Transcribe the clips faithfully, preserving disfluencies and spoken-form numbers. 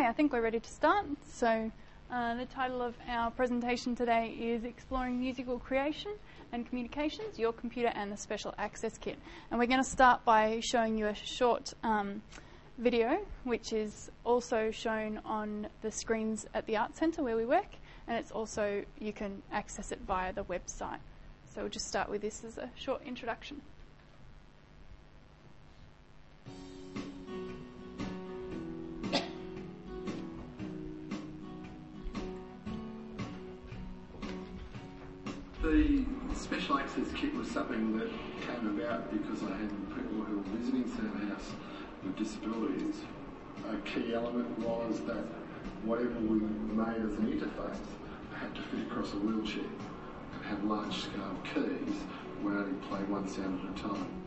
Okay, I think we're ready to start. So uh, the title of our presentation today is Exploring Musical Creation and Communications, Your Computer and the Special Access Kit. And we're going to start by showing you a short um, video, which is also shown on the screens at the Arts Centre where we work, and it's also, you can access it via the website. So we'll just start with this as a short introduction. The Special Access Kit was something that came about because I had people who were visiting Soundhouse with disabilities. A key element was that whatever we made as an interface had to fit across a wheelchair and have large-scale keys where only play one sound at a time.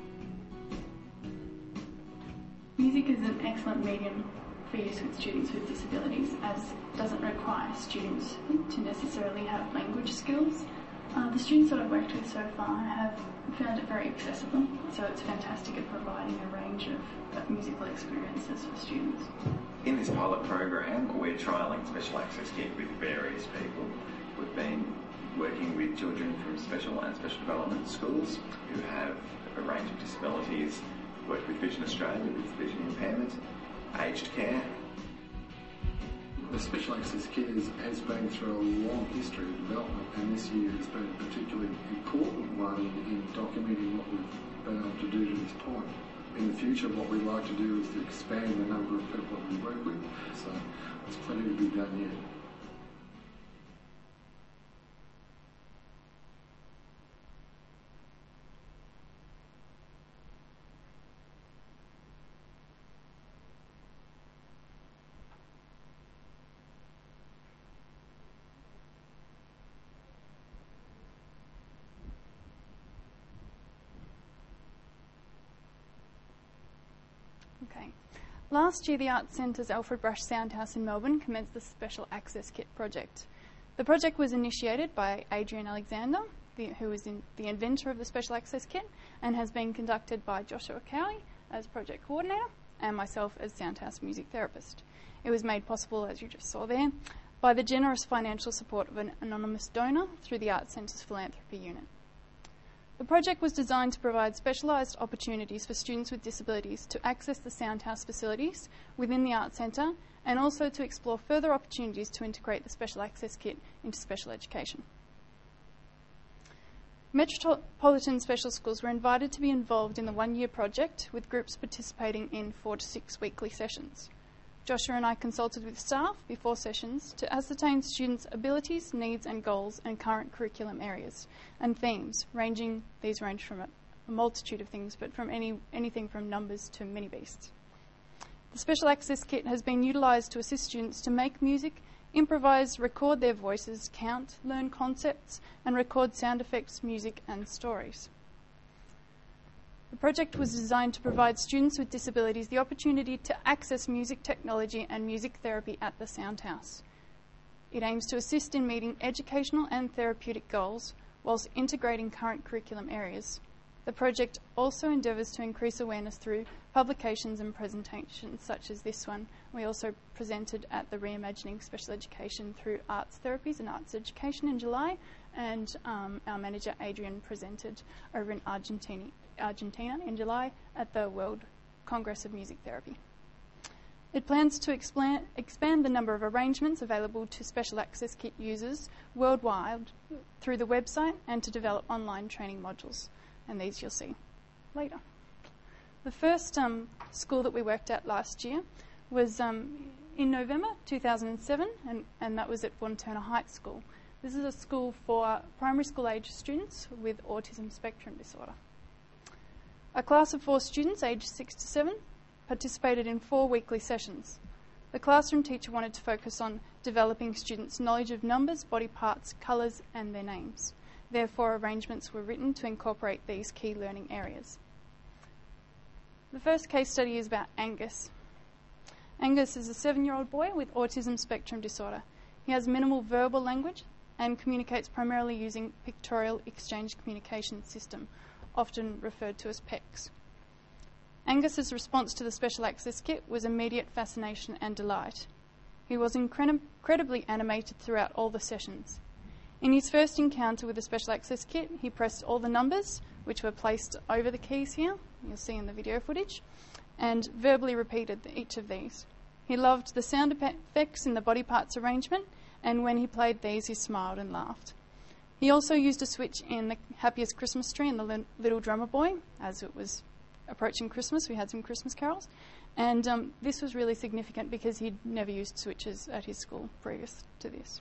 Music is an excellent medium for use with students with disabilities, as it doesn't require students to necessarily have language skills. Uh, the students that I've worked with so far have found it very accessible, so it's fantastic at providing a range of, of musical experiences for students. In this pilot program, we're trialling Special Access Kit with various people. We've been working with children from special and special development schools who have a range of disabilities, worked with Vision Australia with vision impairment, aged care. The Special Access Kit is, has been through a long history of development, and this year has been a particularly important one in documenting what we've been able to do to this point. In the future, what we'd like to do is to expand the number of people that we work with, so there's plenty to be done yet. Okay. Last year, the Arts Centre's Alfred Brush Soundhouse in Melbourne commenced the Special Access Kit project. The project was initiated by Adrian Alexander, the, who is in, the inventor of the Special Access Kit, and has been conducted by Joshua Cowley as project coordinator and myself as Soundhouse music therapist. It was made possible, as you just saw there, by the generous financial support of an anonymous donor through the Arts Centre's philanthropy unit. The project was designed to provide specialised opportunities for students with disabilities to access the Soundhouse facilities within the Arts Centre, and also to explore further opportunities to integrate the Special Access Kit into special education. Metropolitan special schools were invited to be involved in the one-year project, with groups participating in four to six weekly sessions. Joshua and I consulted with staff before sessions to ascertain students' abilities, needs and goals and current curriculum areas and themes, ranging, these range from a, a multitude of things, but from any anything from numbers to mini beasts. The Special Access Kit has been utilised to assist students to make music, improvise, record their voices, count, learn concepts and record sound effects, music and stories. The project was designed to provide students with disabilities the opportunity to access music technology and music therapy at the Soundhouse. It aims to assist in meeting educational and therapeutic goals whilst integrating current curriculum areas. The project also endeavours to increase awareness through publications and presentations such as this one. We also presented at the Reimagining Special Education through Arts Therapies and Arts Education in July, and um, our manager Adrian presented over in Argentina, Argentina in July at the World Congress of Music Therapy. It plans to expand, expand the number of arrangements available to Special Access Kit users worldwide through the website and to develop online training modules, and these you'll see later. The first um, school that we worked at last year was um, in November two thousand seven, and, and that was at Wantirna Heights School. This is a school for primary school age students with autism spectrum disorder. A class of four students aged six to seven participated in four weekly sessions. The classroom teacher wanted to focus on developing students' knowledge of numbers, body parts, colours and their names. Therefore, arrangements were written to incorporate these key learning areas. The first case study is about Angus. Angus is a seven-year-old boy with autism spectrum disorder. He has minimal verbal language and communicates primarily using pictorial exchange communication system, often referred to as P E Cs. Angus's response to the Special Access Kit was immediate fascination and delight. He was incred- incredibly animated throughout all the sessions. In his first encounter with the Special Access Kit, he pressed all the numbers, which were placed over the keys here, you'll see in the video footage, and verbally repeated each of these. He loved the sound effects in the body parts arrangement, and when he played these, he smiled and laughed. He also used a switch in the Happiest Christmas Tree and the Li- Little Drummer Boy. As it was approaching Christmas, we had some Christmas carols. And um, this was really significant because he'd never used switches at his school previous to this.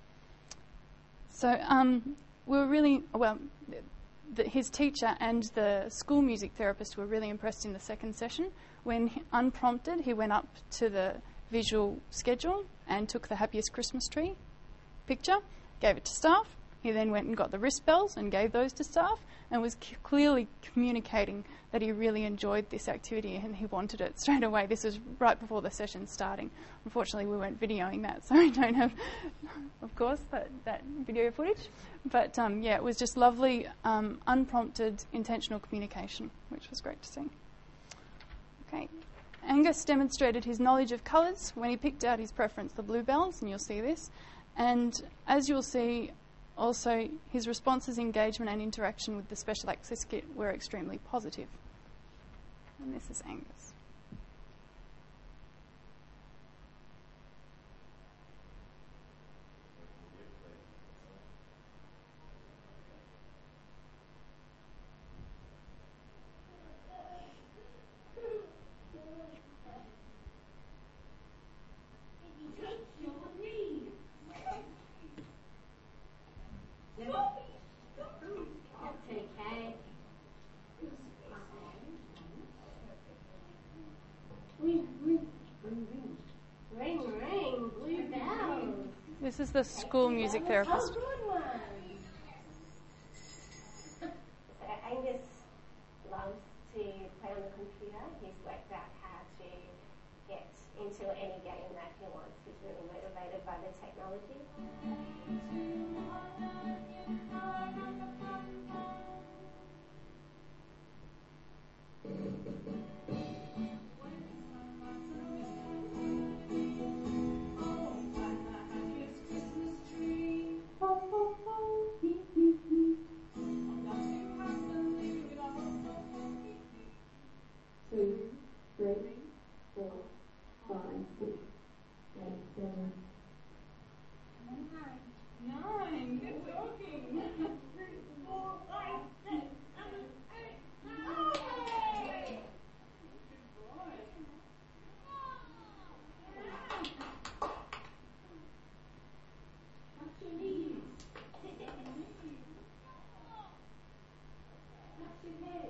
So um, we were really, well, the, his teacher and the school music therapist were really impressed in the second session when, he, unprompted, he went up to the visual schedule and took the Happiest Christmas Tree picture, gave it to staff. He then went and got the wrist bells and gave those to staff and was c- clearly communicating that he really enjoyed this activity and he wanted it straight away. This was right before the session starting. Unfortunately, we weren't videoing that, so we don't have, of course, that, that video footage. But, um, yeah, it was just lovely, um, unprompted, intentional communication, which was great to see. Okay. Angus demonstrated his knowledge of colours when he picked out his preference, the bluebells, and you'll see this. And as you'll see, also, his responses, engagement and interaction with the Special Access Kit were extremely positive. And this is Angus. This is the school music therapist. So Angus loves to play on the computer. He's worked out how to get into any game that he wants. He's really motivated by the technology. Two, three, four, five, six, eight, seven. Nine. Good talking. Four, five, six, seven, eight, nine. Good boy. What's your knees? What's your head?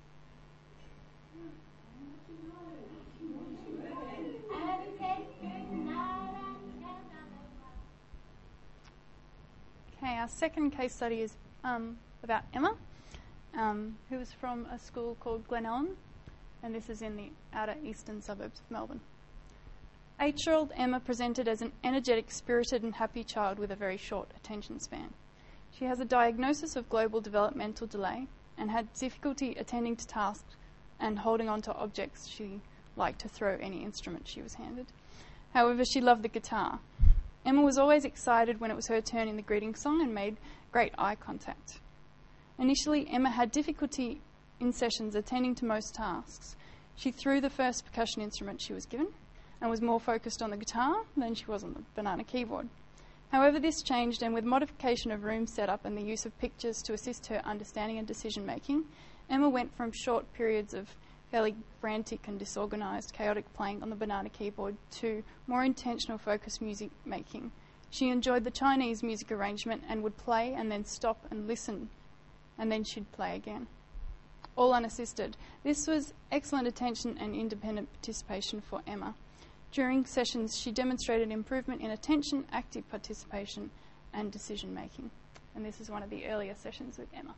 Okay, our second case study is um, about Emma, um, who was from a school called Glenellan, and this is in the outer eastern suburbs of Melbourne. Eight-year-old Emma presented as an energetic, spirited and happy child with a very short attention span. She has a diagnosis of global developmental delay and had difficulty attending to tasks and holding on to objects. She liked to throw any instrument she was handed. However, she loved the guitar. Emma was always excited when it was her turn in the greeting song and made great eye contact. Initially, Emma had difficulty in sessions attending to most tasks. She threw the first percussion instrument she was given and was more focused on the guitar than she was on the banana keyboard. However, this changed, and with modification of room setup and the use of pictures to assist her understanding and decision-making, Emma went from short periods of fairly frantic and disorganised, chaotic playing on the banana keyboard to more intentional focused music making. She enjoyed the Chinese music arrangement and would play and then stop and listen, and then she'd play again, all unassisted. This was excellent attention and independent participation for Emma. During sessions, she demonstrated improvement in attention, active participation, and decision making. And this is one of the earlier sessions with Emma.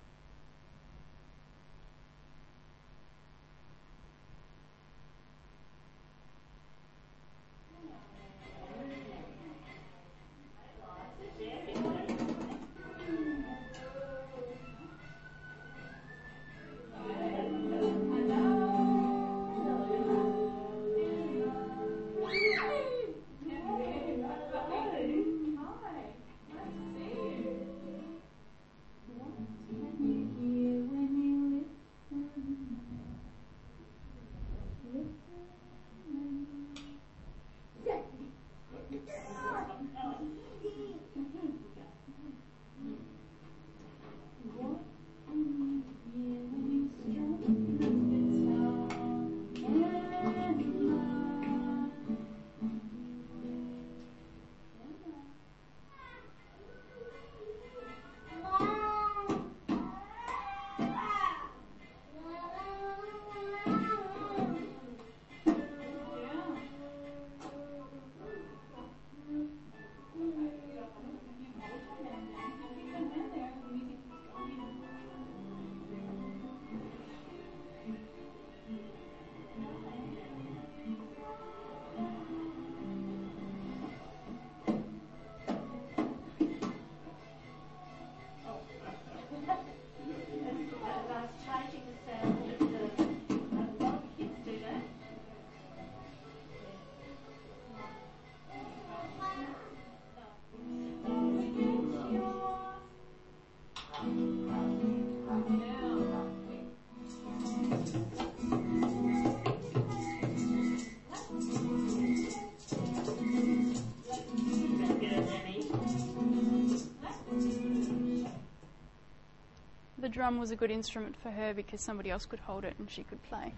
drum was a good instrument for her because somebody else could hold it and she could play.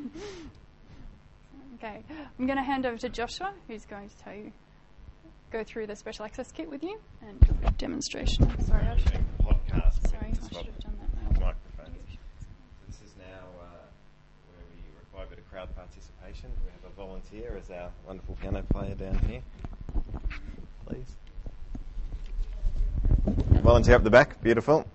Okay, I'm going to hand over to Joshua, who's going to tell you, go through the special access kit with you and do a demonstration. Sorry, I should, podcast. sorry, I should have done that now. Microphones. So this is now uh, where we require a bit of crowd participation. We have a volunteer as our wonderful piano player down here. Please. Volunteer up the back. Beautiful.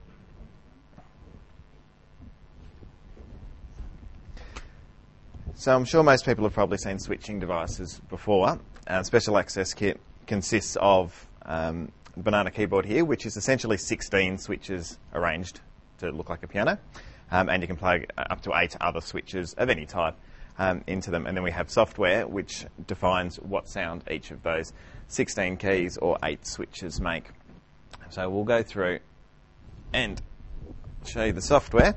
So I'm sure most people have probably seen switching devices before. Our special access kit consists of um, the banana keyboard here, which is essentially sixteen switches arranged to look like a piano. Um, and you can plug up to eight other switches of any type um, into them. And then we have software which defines what sound each of those sixteen keys or eight switches make. So we'll go through and show you the software.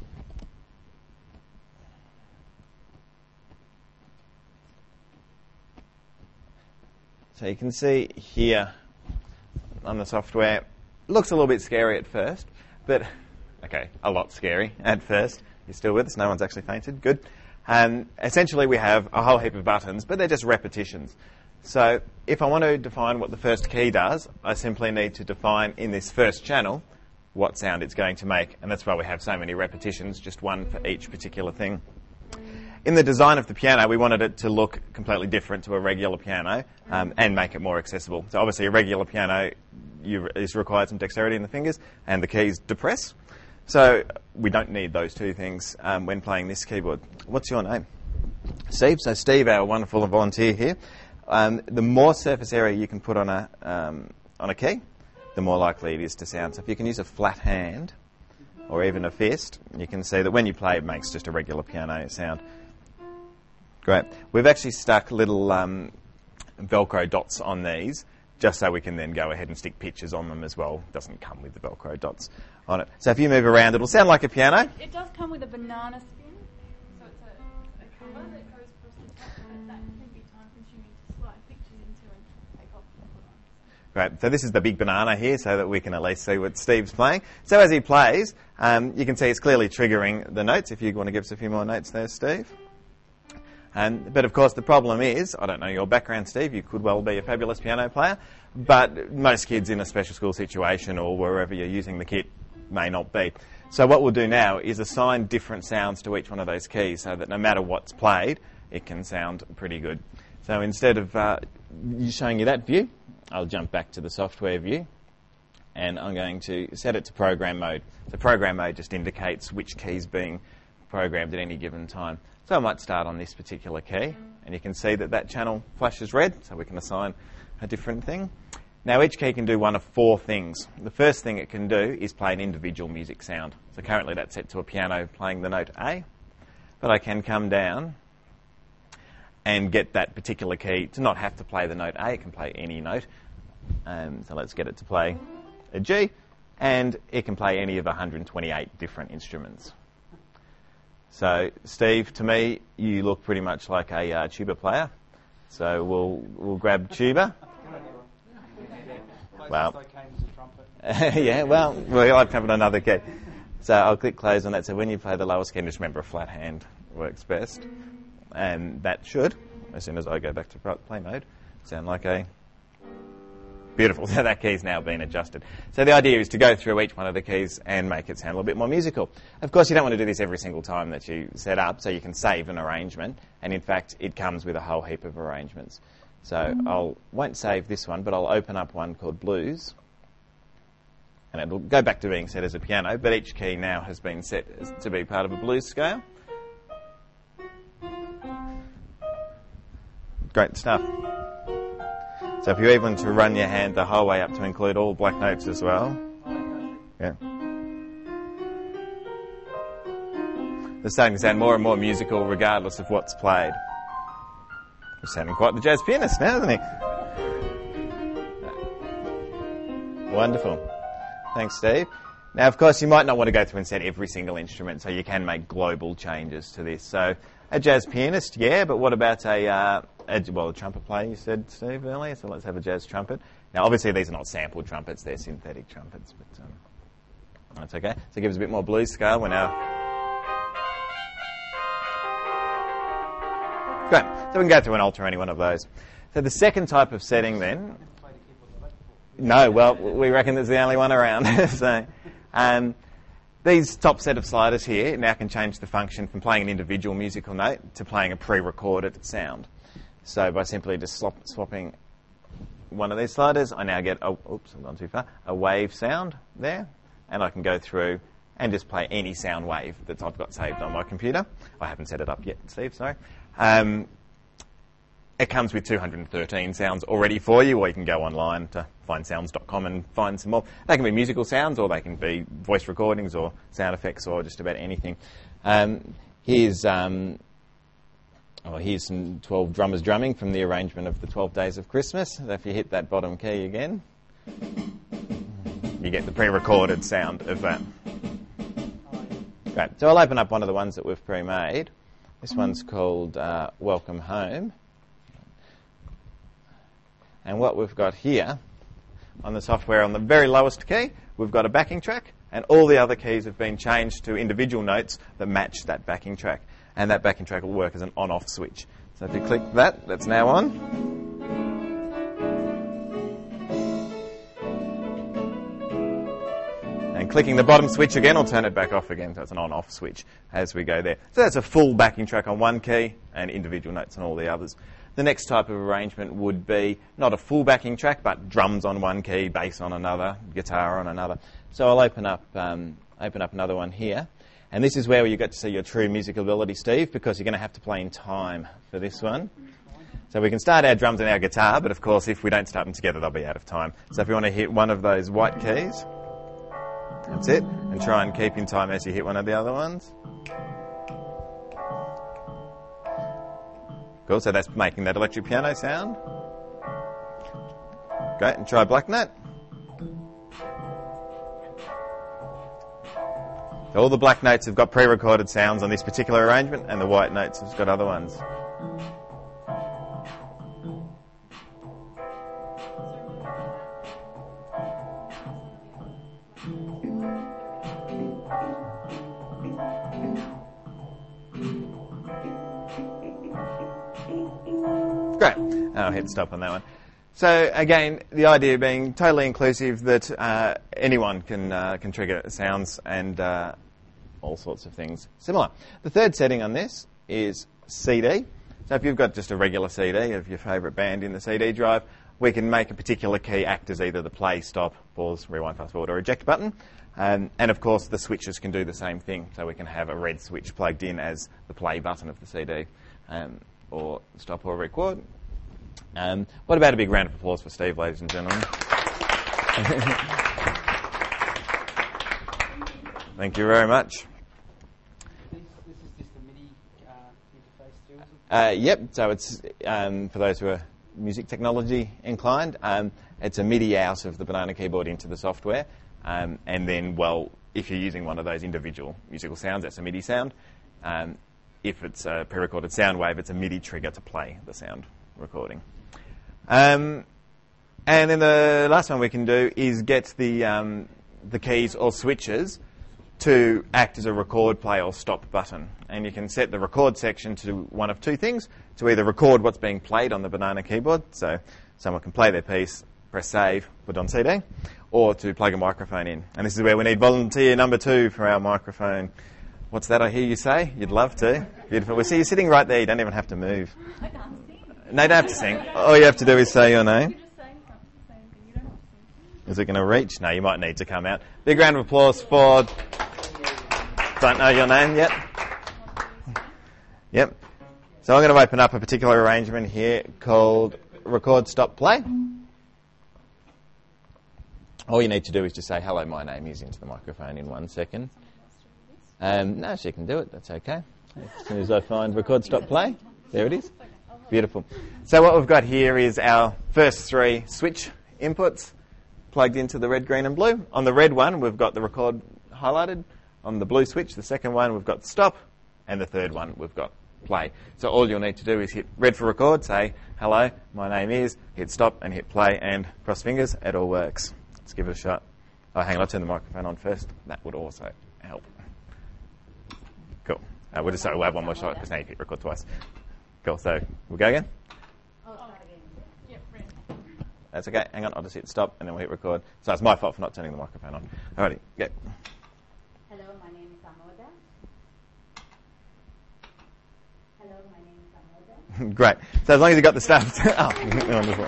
So you can see here on the software, looks a little bit scary at first, but, okay, a lot scary at first. You're still with us? No one's actually fainted? Good. Um, essentially, we have a whole heap of buttons, but they're just repetitions. So if I want to define what the first key does, I simply need to define in this first channel what sound it's going to make, and that's why we have so many repetitions, just one for each particular thing. In the design of the piano, we wanted it to look completely different to a regular piano um, and make it more accessible. So obviously a regular piano you, is required some dexterity in the fingers and the keys depress. So we don't need those two things um, when playing this keyboard. What's your name? Steve. So Steve, our wonderful volunteer here. Um, the more surface area you can put on a, um, on a key, the more likely it is to sound. So if you can use a flat hand or even a fist, you can see that when you play it makes just a regular piano sound. Great. We've actually stuck little um, Velcro dots on these just so we can then go ahead and stick pictures on them as well. It doesn't come with the Velcro dots on it. So if you move around, it'll sound like a piano. It does come with a banana spin, so it's a, a cover that goes across the top, but that can be time consuming to slide pictures into and take off and put on. Great. So this is the big banana here so that we can at least see what Steve's playing. So as he plays, um, you can see it's clearly triggering the notes. If you want to give us a few more notes there, Steve. Um, but of course the problem is, I don't know your background, Steve, you could well be a fabulous piano player, but most kids in a special school situation or wherever you're using the kit may not be. So what we'll do now is assign different sounds to each one of those keys so that no matter what's played, it can sound pretty good. So instead of uh, showing you that view, I'll jump back to the software view and I'm going to set it to program mode. So program mode just indicates which key's being programmed at any given time. So I might start on this particular key, and you can see that that channel flashes red, so we can assign a different thing. Now each key can do one of four things. The first thing it can do is play an individual music sound. So currently that's set to a piano playing the note A, but I can come down and get that particular key to not have to play the note A, it can play any note. Um, so let's get it to play a G, and it can play any of one hundred twenty-eight different instruments. So, Steve, to me, you look pretty much like a uh, tuba player. So we'll we'll grab tuba. Well, yeah, well, we'll have to have another key. So I'll click close on that. So when you play the lowest key, just remember a flat hand works best. And that should, as soon as I go back to play mode, sound like a... Beautiful. So that key's now been adjusted. So the idea is to go through each one of the keys and make it sound a little bit more musical. Of course, you don't want to do this every single time that you set up, so you can save an arrangement. And in fact, it comes with a whole heap of arrangements. So I won't save this one, but I'll open up one called Blues. And it'll go back to being set as a piano, but each key now has been set as, to be part of a blues scale. Great stuff. So if you even to run your hand the whole way up to include all black notes as well. Yeah. They're starting to sound more and more musical regardless of what's played. You're sounding quite the jazz pianist now, isn't he? Wonderful. Thanks, Steve. Now, of course, you might not want to go through and set every single instrument, so you can make global changes to this. So a jazz pianist, yeah, but what about a... Uh, A, well, a trumpet player, you said, Steve, earlier, so let's have a jazz trumpet. Now, obviously, these are not sampled trumpets, they're synthetic trumpets. But um, That's okay. So it gives a bit more blues scale. We're now... Great. So we can go through and alter any one of those. So the second type of setting then... No, well, we reckon there's the only one around. so... Um, These top set of sliders here now can change the function from playing an individual musical note to playing a pre-recorded sound. So by simply just swap, swapping one of these sliders, I now get, a, oops, I've gone too far, a wave sound there, and I can go through and just play any sound wave that I've got saved on my computer. I haven't set it up yet, Steve, sorry. Um, It comes with two hundred thirteen sounds already for you, or you can go online to find sounds dot com and find some more. They can be musical sounds, or they can be voice recordings, or sound effects, or just about anything. Um, here's um, oh, here's some twelve drummers drumming from the arrangement of the twelve Days of Christmas. So if you hit that bottom key again, you get the pre-recorded sound of that. Great. So I'll open up one of the ones that we've pre-made. This one's called uh, Welcome Home. And what we've got here on the software on the very lowest key, we've got a backing track, and all the other keys have been changed to individual notes that match that backing track. And that backing track will work as an on-off switch. So if you click that, that's now on. And clicking the bottom switch again will turn it back off again. So it's an on-off switch as we go there. So that's a full backing track on one key and individual notes on all the others. The next type of arrangement would be not a full backing track, but drums on one key, bass on another, guitar on another. So I'll open up um, open up another one here. And this is where you get to see your true musical ability, Steve, because you're going to have to play in time for this one. So we can start our drums and our guitar, but of course if we don't start them together, they'll be out of time. So if you want to hit one of those white keys, that's it, and try and keep in time as you hit one of the other ones. Cool, so that's making that electric piano sound. Great, and try black note. So all the black notes have got pre-recorded sounds on this particular arrangement, and the white notes have got other ones. Great. I'll hit stop on that one. So again, the idea being totally inclusive, that uh, anyone can uh, can trigger sounds and uh, all sorts of things similar. The third setting on this is C D. So if you've got just a regular C D of your favourite band in the C D drive, we can make a particular key act as either the play, stop, pause, rewind, fast forward, or eject button. Um, and of course, the switches can do the same thing. So we can have a red switch plugged in as the play button of the C D. Um, or stop or record. Um, what about a big round of applause for Steve, ladies and gentlemen? Thank you very much. This, this is just a MIDI uh, interface too? Uh, yep, so it's, um, for those who are music technology inclined, um, it's a MIDI out of the Banana keyboard into the software. Um, and then, well, if you're using one of those individual musical sounds, that's a MIDI sound. Um, If it's a pre-recorded sound wave, it's a MIDI trigger to play the sound recording. Um, and then the last one we can do is get the um, the keys or switches to act as a record, play, or stop button. And you can set the record section to one of two things: to either record what's being played on the Banana keyboard, so someone can play their piece, press save, put it on C D, or to plug a microphone in. And this is where we need volunteer number two for our microphone. What's that I hear you say? You'd love to. Beautiful. Well, see, you're sitting right there. You don't even have to move. I can't sing. No, you don't have to sing. All you have to do is say your name. You just say something, the same thing. You don't have to sing. Is it going to reach? No, you might need to come out. Big round of applause for... Don't know your name yet? Yep. So I'm going to open up a particular arrangement here called Record, Stop, Play. All you need to do is just say, hello, my name is, into the microphone in one second. Um, no, she can do it. That's okay. As soon as I find record, stop, play. There it is. Beautiful. So what we've got here is our first three switch inputs plugged into the red, green and blue. On the red one, we've got the record highlighted. On the blue switch, the second one, we've got stop. And the third one, we've got play. So all you'll need to do is hit red for record, say, hello, my name is, hit stop and hit play, and cross fingers, it all works. Let's give it a shot. Oh, hang on, I'll turn the microphone on first. That would also help. Cool. Uh, we'll just sorry, we'll have one more shot because now you hit record twice. Cool. So we'll go again. Yep, ready. That's okay. Hang on, I'll just hit stop and then we'll hit record. So it's my fault for not turning the microphone on. Alrighty, go. Hello, my name is Amoda. Hello, my name is Amoda. Great. So as long as you got the stuff, oh, wonderful.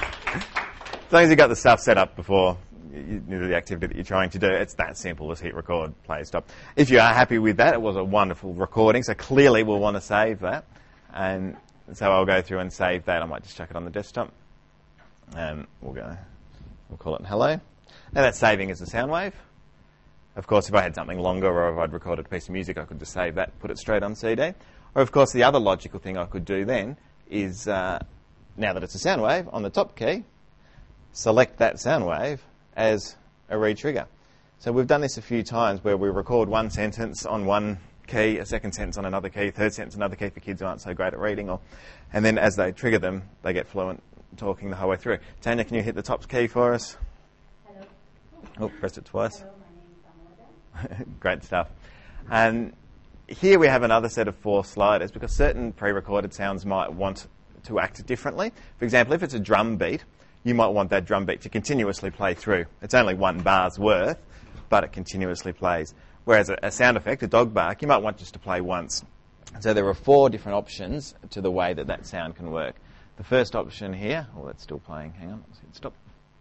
As long as you got the stuff set up before you do the activity that you're trying to do, it's that simple as hit record, play, stop. If you are happy with that, it was a wonderful recording, so clearly we'll want to save that. And so I'll go through and save that. I might just chuck it on the desktop. Um, we'll go, we'll call it hello. Now that's saving as a sound wave. Of course, if I had something longer or if I'd recorded a piece of music, I could just save that, put it straight on C D. Or, of course, the other logical thing I could do then is, uh, now that it's a sound wave, on the top key, select that sound wave as a re-trigger. So we've done this a few times where we record one sentence on one key, a second sentence on another key, third sentence another key for kids who aren't so great at reading, or, and then as they trigger them, they get fluent talking the whole way through. Tanya, can you hit the top key for us? Hello. Oh, press it twice. Hello, my name is Amoda. Great stuff. And here we have another set of four sliders because certain pre-recorded sounds might want to act differently. For example, if it's a drum beat, you might want that drum beat to continuously play through. It's only one bar's worth, but it continuously plays. Whereas a, a sound effect, a dog bark, you might want just to play once. So there are four different options to the way that that sound can work. The first option here, oh, that's still playing. Hang on, let's hit stop.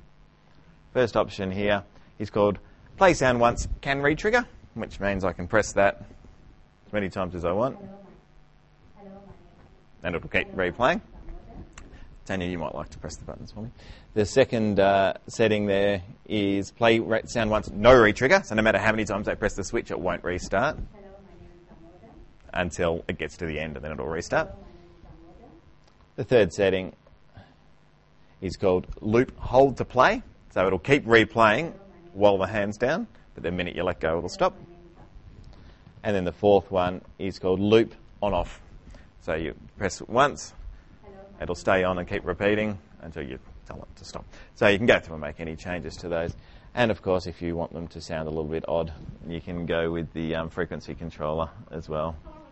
First option here is called play sound once, can re-trigger, which means I can press that as many times as I want. Hello, my, hello, my name And it'll keep replaying. Tanya, you might like to press the buttons for me. The second uh, setting there is play re- sound once, no re-trigger. So no matter how many times I press the switch, it won't restart Hello, my name is Amoda. until it gets to the end, and then it'll restart. Hello, my name is Amoda. The third setting is called loop hold to play. So it'll keep replaying while the hand's down, but the minute you let go, it'll stop. And then the fourth one is called loop on off. So you press it once, it'll stay on and keep repeating until you tell it to stop. So you can go through and make any changes to those. And of course, if you want them to sound a little bit odd, you can go with the um, frequency controller as well.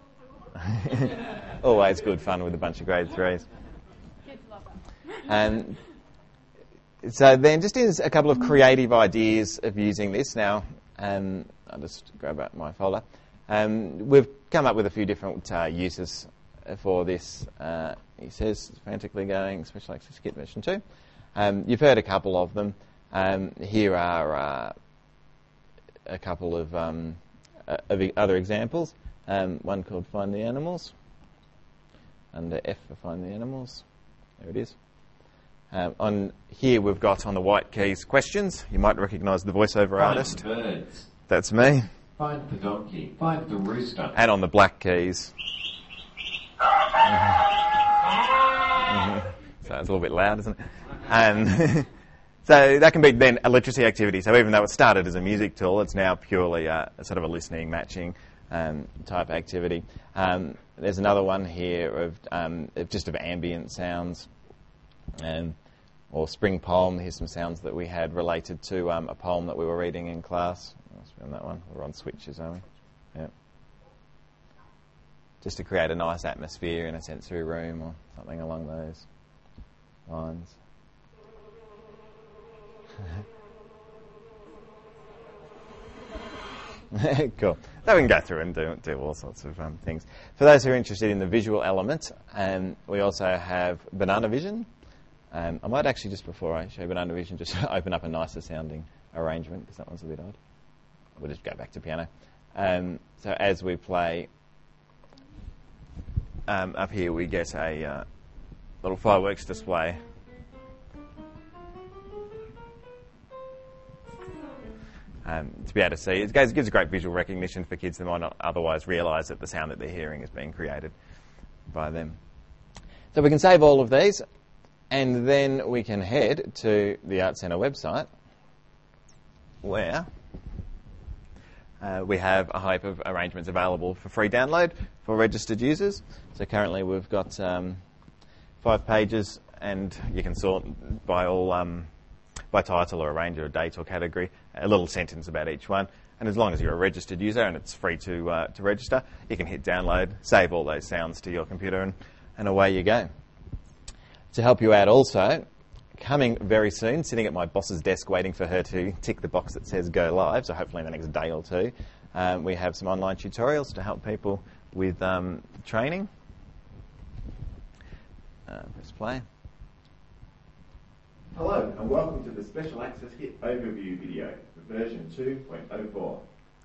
Always good fun with a bunch of grade threes. Kids love that. And so then just is a couple of creative ideas of using this now. Um, I'll just grab out my folder. Um, we've come up with a few different uh, uses for this. Uh, he says, frantically going, Special Access Kit version two. Um, you've heard a couple of them. Um, here are uh, a couple of, um, uh, of other examples. Um, one called Find the Animals. Under F for Find the Animals. There it is. Um, on here we've got on the white keys questions. You might recognise the voiceover Find artist. the birds. That's me. Find the donkey. Find the rooster. And on the black keys. Mm-hmm. So it's a little bit loud, isn't it? And so that can be then a literacy activity. So even though it started as a music tool, it's now purely a, a sort of a listening, matching um, type activity. Um, there's another one here of, um, of just of ambient sounds. Um, or spring poem. Here's some sounds that we had related to um, a poem that we were reading in class. Let's be on that one. We're on switches, are we? Yeah. Just to create a nice atmosphere in a sensory room or something along those lines. Cool. So we can go through and do, do all sorts of um, things. For those who are interested in the visual element, um, we also have Banana Vision. Um, I might actually, just before I show Banana Vision, just open up a nicer sounding arrangement, because that one's a bit odd. We'll just go back to piano. Um, so as we play, um, up here we get a uh, little fireworks display. Um, to be able to see. It gives, gives a great visual recognition for kids that might not otherwise realise that the sound that they're hearing is being created by them. So we can save all of these, and then we can head to the Arts Centre website, where uh, we have a heap of arrangements available for free download for registered users. So currently we've got um, five pages, and you can sort by all um, by title or a range or a date or category, a little sentence about each one. And as long as you're a registered user and it's free to uh, to register, you can hit download, save all those sounds to your computer, and, and away you go. To help you out also, coming very soon, sitting at my boss's desk waiting for her to tick the box that says go live, so hopefully in the next day or two, um, we have some online tutorials to help people with um, training. Uh, press play. Hello and welcome to the Special Access Kit overview video for version two point oh four.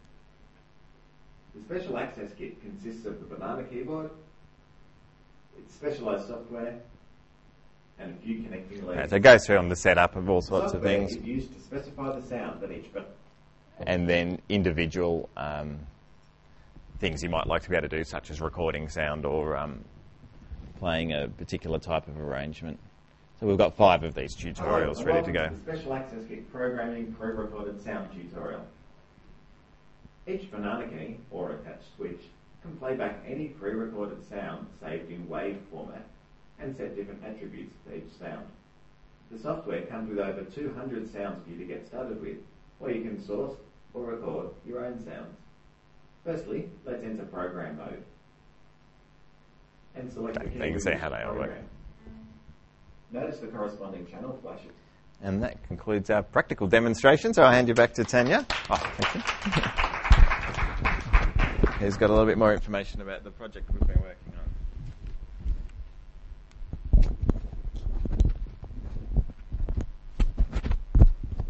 The Special Access Kit consists of the Banana keyboard, its specialised software, and a few connecting links. Okay, so it goes through on the setup of all sorts of things. Software is used to specify the sound that each button. And then individual um, things you might like to be able to do, such as recording sound or um, playing a particular type of arrangement. So we've got five of these tutorials Hello, ready to go. To the Special Access Kit programming pre-recorded sound tutorial. Each banana key or attached switch can play back any pre-recorded sound saved in WAV format and set different attributes for each sound. The software comes with over two hundred sounds for you to get started with, or you can source or record your own sounds. Firstly, let's enter program mode and select the key. You can see how they all work. Notice the corresponding channel flashes. And that concludes our practical demonstration, so I'll hand you back to Tanya. Oh, thank you. Who's got a little bit more information about the project we've been working on.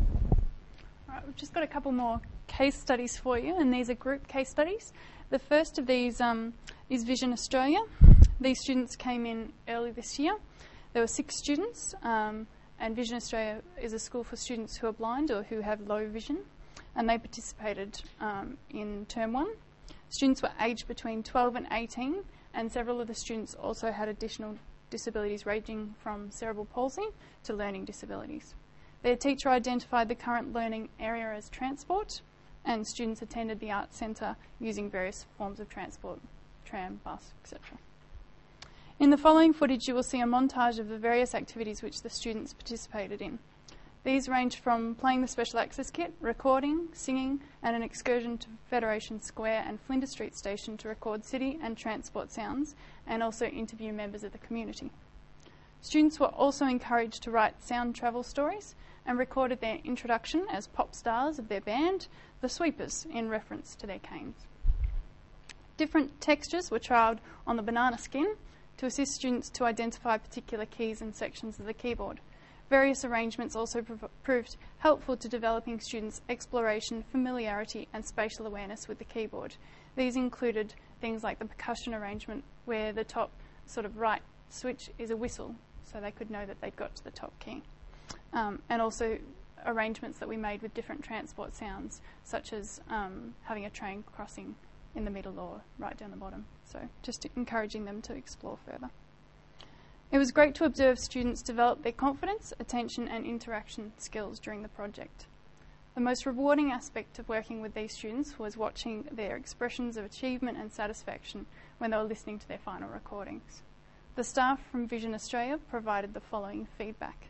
All right, we've just got a couple more case studies for you, and these are group case studies. The first of these um, is Vision Australia. These students came in early this year. There were six students, um, and Vision Australia is a school for students who are blind or who have low vision, and they participated um, in term one. Students were aged between twelve and eighteen, and several of the students also had additional disabilities ranging from cerebral palsy to learning disabilities. Their teacher identified the current learning area as transport, and students attended the Arts Centre using various forms of transport, tram, bus, et cetera. In the following footage, you will see a montage of the various activities which the students participated in. These range from playing the Special Access Kit, recording, singing, and an excursion to Federation Square and Flinders Street Station to record city and transport sounds, and also interview members of the community. Students were also encouraged to write sound travel stories and recorded their introduction as pop stars of their band, the Sweepers, in reference to their canes. Different textures were trialled on the banana skin to assist students to identify particular keys and sections of the keyboard. Various arrangements also prov- proved helpful to developing students' exploration, familiarity and spatial awareness with the keyboard. These included things like the percussion arrangement, where the top sort of right switch is a whistle, so they could know that they'd got to the top key. Um, and also arrangements that we made with different transport sounds, such as um, having a train crossing in the middle or right down the bottom. So just encouraging them to explore further. It was great to observe students develop their confidence, attention and interaction skills during the project. The most rewarding aspect of working with these students was watching their expressions of achievement and satisfaction when they were listening to their final recordings. The staff from Vision Australia provided the following feedback.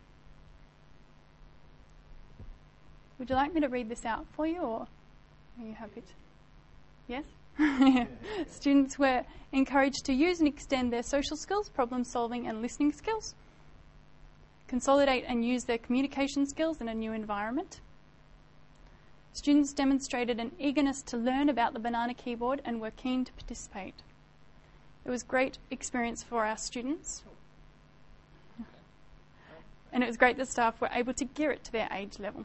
Would you like me to read this out for you, or are you happy to? Yes? Students were encouraged to use and extend their social skills, problem solving and listening skills, consolidate and use their communication skills in a new environment. Students demonstrated an eagerness to learn about the banana keyboard and were keen to participate. It was a great experience for our students, and it was great that staff were able to gear it to their age level.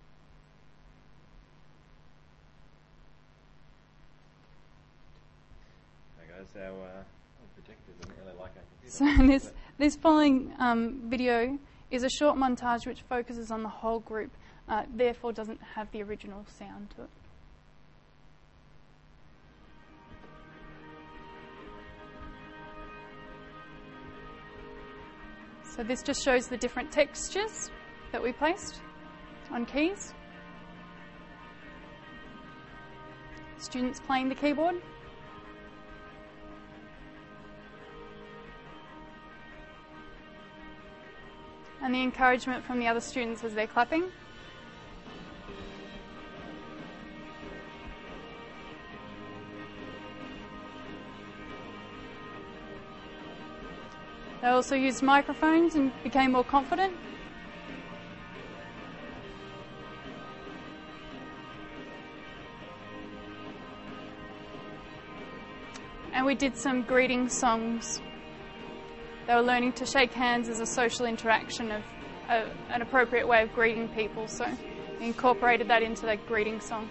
Our, uh, projector doesn't really like our computer. So this, this following um, video is a short montage which focuses on the whole group, uh, therefore doesn't have the original sound to it. So this just shows the different textures that we placed on keys. Students playing the keyboard. and the encouragement from the other students as they're clapping. They also used microphones and became more confident. And we did some greeting songs. They were learning to shake hands as a social interaction of a, an appropriate way of greeting people, so we incorporated that into the greeting song.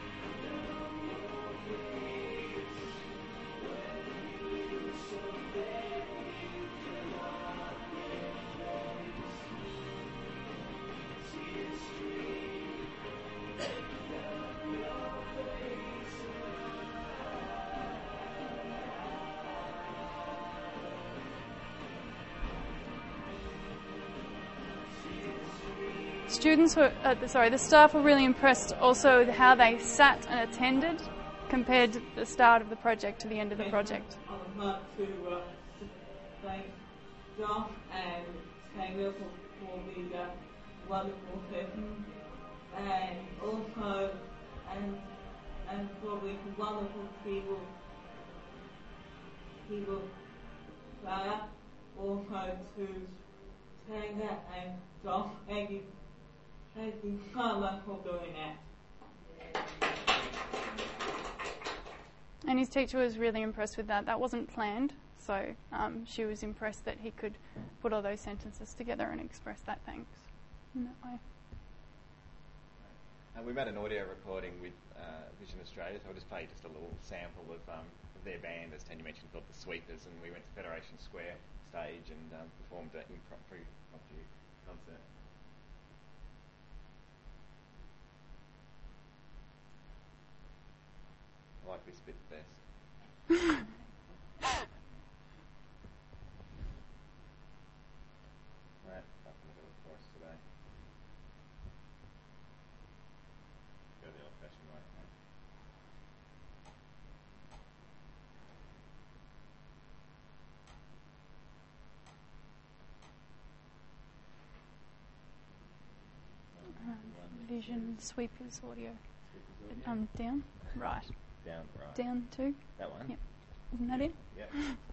Students were, uh, sorry, the staff were really impressed also with how they sat and attended compared to the start of the project to the end of the project. I would like to uh, thank Josh and Taylor for, for the uh, wonderful session, and also and and for the wonderful people people Sarah, also to Taylor and Josh. Thank you. Thank you so much for doing that. And his teacher was really impressed with that. That wasn't planned, so um, she was impressed that he could put all those sentences together and express that thanks in that way. And we made an audio recording with uh, Vision Australia, so I'll just play just a little sample of, um, of their band, as Tanya mentioned, called The Sweepers, and we went to Federation Square stage and um, performed an impromptu concert. I like this bit best. Right, up in the middle for us today. Go the old-fashioned way. Um, Vision Sweepers audio. Um, down, right. Down, right. Down two. That one? Yep. Isn't that it? Yep.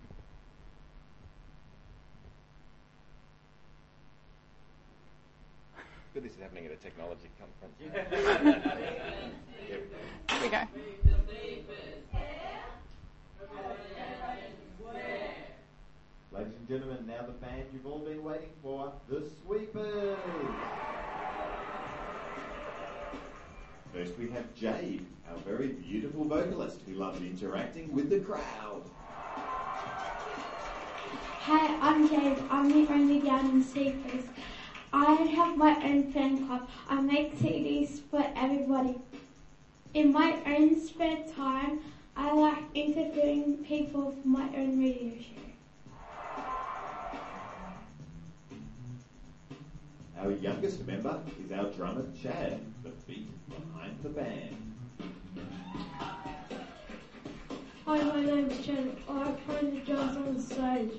Good, this is happening at a technology conference. Yep. Here we go. Ladies and gentlemen, now the band you've all been waiting for, The Sweepers. First we have Jade, our very beautiful vocalist who loves interacting with the crowd. Hi, I'm Jade. I'm the only girl in the Sweepers. I have my own fan club. I make C Ds for everybody. In my own spare time, I like interviewing people for my own radio show. Our youngest member is our drummer Chad, the feet behind the band. Hi, my name's Chad. I play the drums on stage.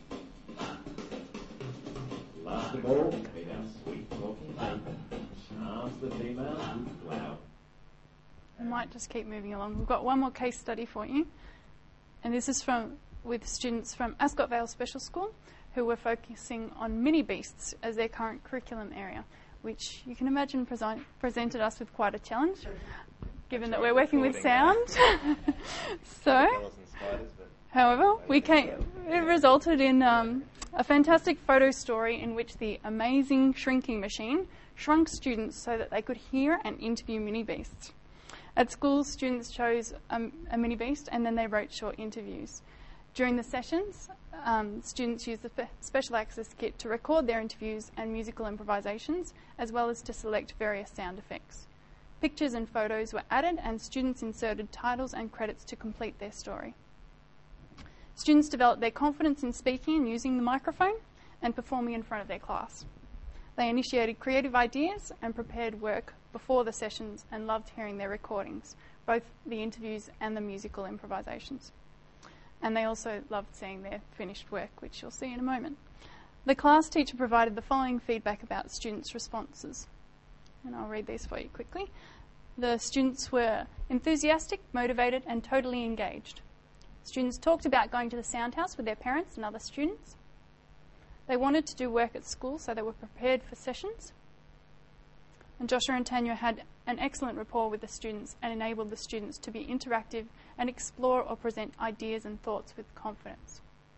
Last of all, meet our sweet talking baby, charms the females with loud. I might just keep moving along. We've got one more case study for you, and this is from with students from Ascot Vale Special School who were focusing on mini beasts as their current curriculum area, which you can imagine present, presented us with quite a challenge, given that we're working with sound. So, however, we came, it resulted in um, a fantastic photo story in which the amazing shrinking machine shrunk students so that they could hear and interview mini beasts. At school, students chose um, a mini beast and then they wrote short interviews. During the sessions, um, students used the fe- special access kit to record their interviews and musical improvisations, as well as to select various sound effects. Pictures and photos were added and students inserted titles and credits to complete their story. Students developed their confidence in speaking and using the microphone and performing in front of their class. They initiated creative ideas and prepared work before the sessions and loved hearing their recordings, both the interviews and the musical improvisations. And they also loved seeing their finished work, which you'll see in a moment. The class teacher provided the following feedback about students' responses. And I'll read these for you quickly. The students were enthusiastic, motivated, and totally engaged. Students talked about going to the sound house with their parents and other students. They wanted to do work at school, so they were prepared for sessions. And Joshua and Tanya had an excellent rapport with the students and enabled the students to be interactive and explore or present ideas and thoughts with confidence.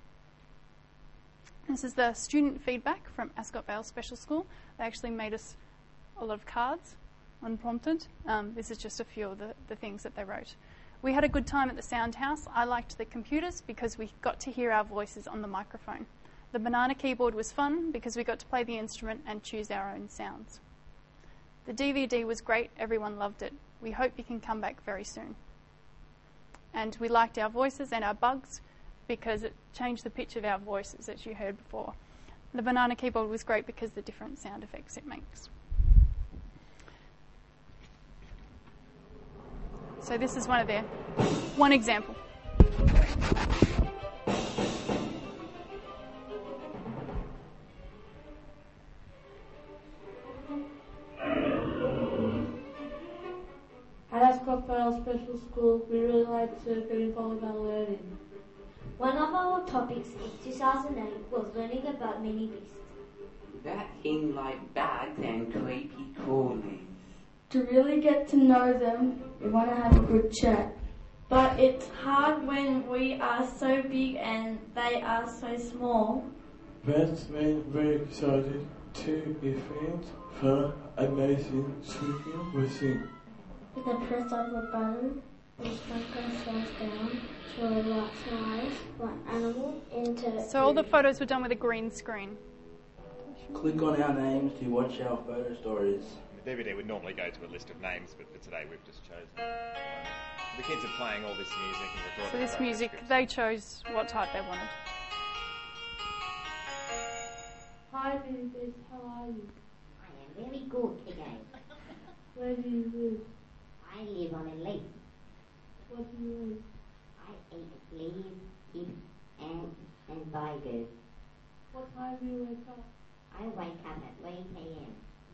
This is the student feedback from Ascot Vale Special School. They actually made us a lot of cards, unprompted. Um, this is just a few of the, the things that they wrote. We had a good time at the sound house. I liked the computers because we got to hear our voices on the microphone. The banana keyboard was fun because we got to play the instrument and choose our own sounds. The D V D was great. Everyone loved it. We hope you can come back very soon. And we liked our voices and our bugs because it changed the pitch of our voices, as you heard before. The banana keyboard was great because of the different sound effects it makes. So this is one of their, one example. At Ascot Vale Special School, we really like to get involved in our learning. One of our topics in two thousand eight was learning about mini beasts. That in like bags and creepy crawlies. To really get to know them, we want to have a good chat. But it's hard when we are so big and they are so small. That's been very excited to be friends for amazing swimming with him. With a press of a button, we shrunk ourselves down to a light size, one animal, into... So all the photos were done with a green screen. Click on our names to watch our photo stories. The D V D would normally go to a list of names, but for today we've just chosen. The kids are playing all this music and recording. So this music, they chose what type they wanted. Hi, Vincent. How are you? I am very good again. Where do you live? I live on a lake. What do you eat? I eat leaves, chips, and and burgers. What time do you wake up? I wake up at eight a.m.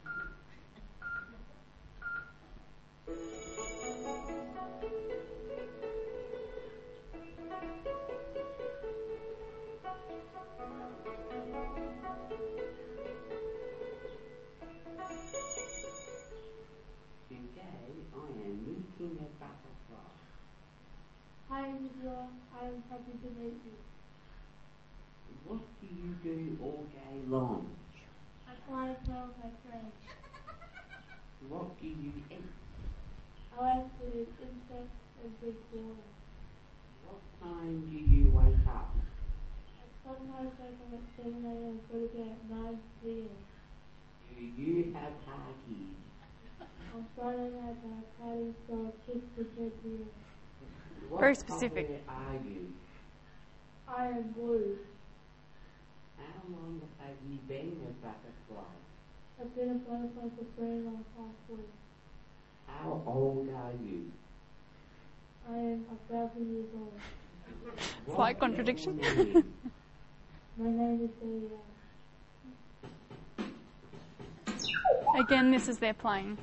Today I am meeting a butterfly. Hi, Angela. I am happy to meet you. What do you do all day long? I play with my friends. What do you eat? I like to eat insects and drink water. What time do you wake up? I sometimes wake up at seven a.m. and go to bed at nine p.m. Do you have parties? On Friday night, my parties go six to ten p.m. What Very specific. color are you? I am blue. How long have you been a butterfly? I've been a butterfly for three and a half weeks. How old are you? I am a thousand years old. Slight contradiction. My name is Delia. Again, this is their playing.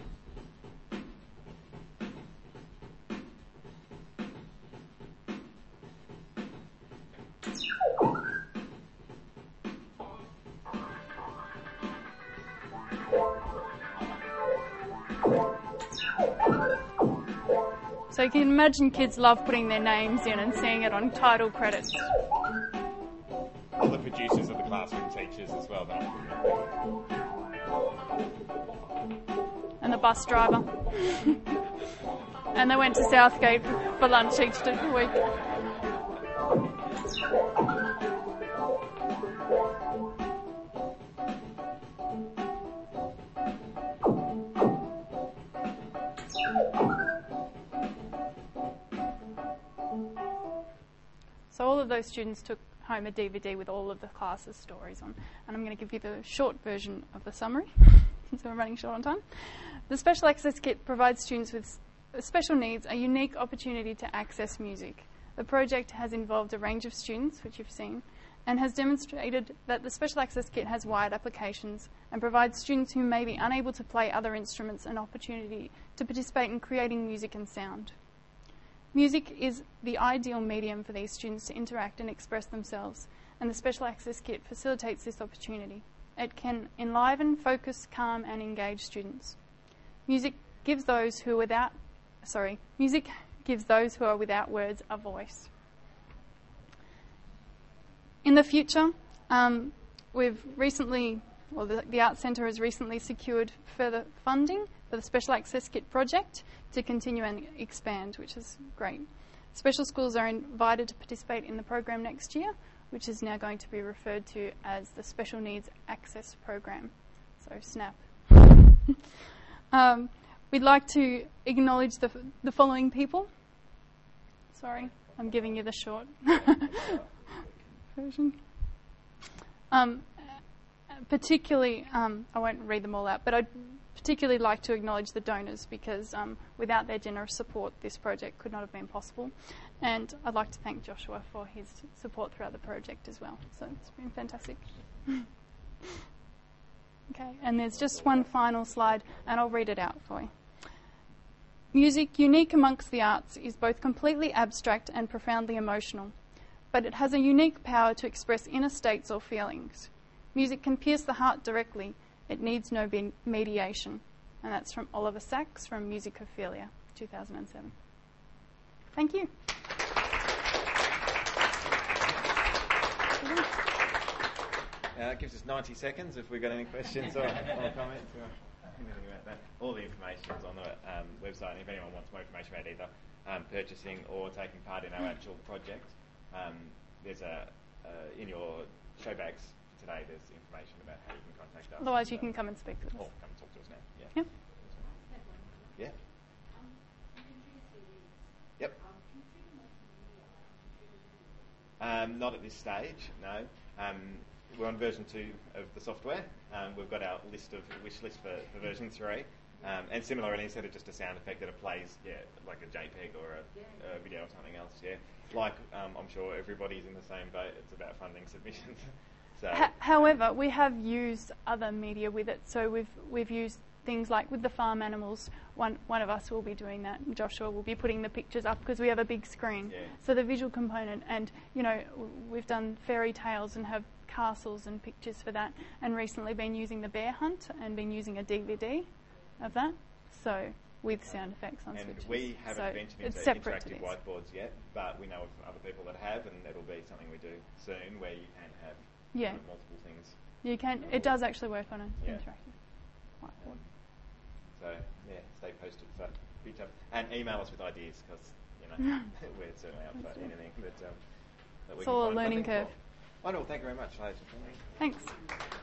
So you can imagine kids love putting their names in and seeing it on title credits. All the producers are the classroom teachers as well, don't And the bus driver. And they went to Southgate for lunch each week. So all of those students took home a D V D with all of the class's stories on. And I'm going to give you the short version of the summary, since we're running short on time. The Special Access Kit provides students with special needs a unique opportunity to access music. The project has involved a range of students, which you've seen, and has demonstrated that the Special Access Kit has wide applications and provides students who may be unable to play other instruments an opportunity to participate in creating music and sound. Music is the ideal medium for these students to interact and express themselves, and the Special Access Kit facilitates this opportunity. It can enliven, focus, calm and engage students. Music gives those who are without, sorry, music gives those who are without words a voice. In the future, um, we've recently, well, the, the Arts Centre has recently secured further funding for the Special Access Kit project to continue and expand, which is great. Special schools are invited to participate in the program next year, which is now going to be referred to as the Special Needs Access Program, so SNAP. um, we'd like to acknowledge the, the following people. Sorry, I'm giving you the short version. Um, particularly, um, I won't read them all out, but I'd particularly like to acknowledge the donors because um, without their generous support, this project could not have been possible. And I'd like to thank Joshua for his support throughout the project as well. So it's been fantastic. Okay, and there's just one final slide, and I'll read it out for you. Music, unique amongst the arts, is both completely abstract and profoundly emotional, but it has a unique power to express inner states or feelings. Music can pierce the heart directly. It needs no be- mediation. And that's from Oliver Sacks from Musicophilia, two thousand seven. Thank you. Uh, that gives us ninety seconds if we've got any questions or, or comments or anything about that. All the information is on the um, website, and if anyone wants more information about either um, purchasing or taking part in our actual project, um, there's a, uh, in your show bags today, there's information about how you can contact us. Otherwise, you can come and speak to us. Or come and talk to us now. Yeah. Yep. Yeah. Yep. Um, not at this stage, no. Um, we're on version two of the software. Um, we've got our list of wish list for, for version three. Um, and similarly, instead of just a sound effect that it plays, yeah, like a JPEG or a, a video or something else, yeah. Like, um, I'm sure everybody's in the same boat. It's about funding submissions. So, H- however, we have used other media with it. So we've we've used things like with the farm animals. One one of us will be doing that. And Joshua will be putting the pictures up because we have a big screen. Yeah. So the visual component, and you know, w- we've done fairy tales and have castles and pictures for that. And recently been using the bear hunt and been using a D V D of that. So with sound effects on and switches. we haven't so ventured it's into separate to interactive this. whiteboards yet, but we know of other people that have, and it'll be something we do soon where you can have Yeah. kind of multiple things. You can. It does actually work on an Yeah. interactive whiteboard. So yeah, stay posted for future, and email us with ideas because you know we're certainly up for anything that um, that we It's can all a find learning funding curve. for. Wonderful, thank you very much, ladies and gentlemen. Thanks.